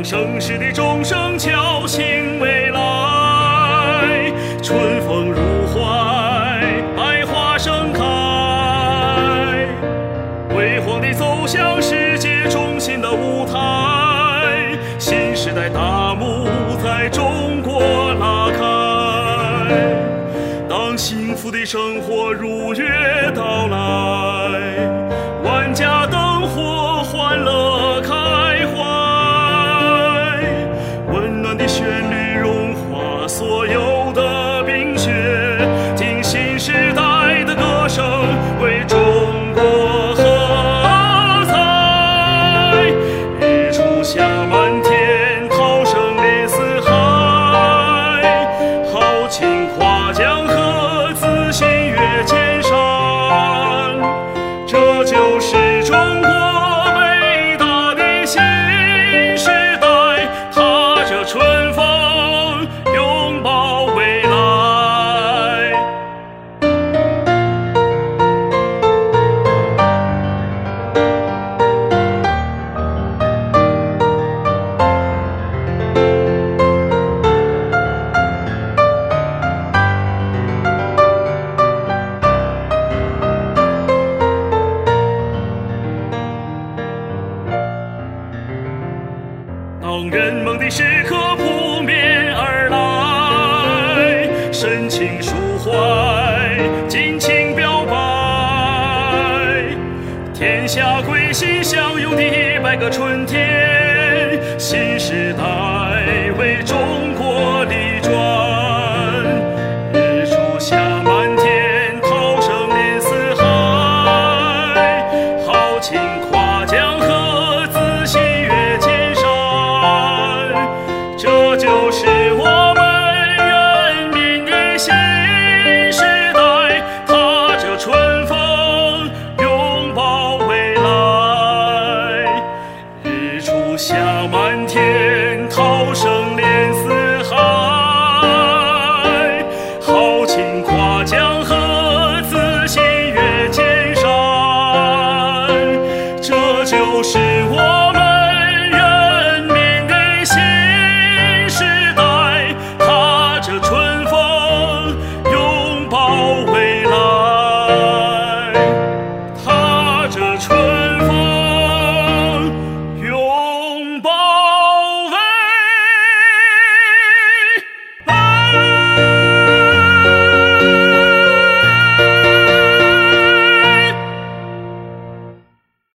盛世的钟声敲醒未来，春风入怀，百花盛开，辉煌地走向世界中心的舞台，新时代大幕在中国拉开。当幸福的生活如约到来，万家灯火欢乐开怀，温暖的旋律融化所有的冰雪，听新时代的歌声为中国喝彩。日出下满天，涛声连四海，豪情跨江河，自信越千山。这就是中国伟大的新时代，踏着春风，拥抱未来。当圆梦的时刻扑面而来，深情抒怀，尽情表白，天下归心相拥的100个春天，新时代为中国力转。日出下满天，涛声连四海，豪情跨江河，自信越千山。这就是我们人民的新时代，踏着春风，拥抱未来。日出下满天，涛声连四海，豪情跨江河，自信越千山。这就是我们人民的新时代，踏着春风，拥抱未来，踏着春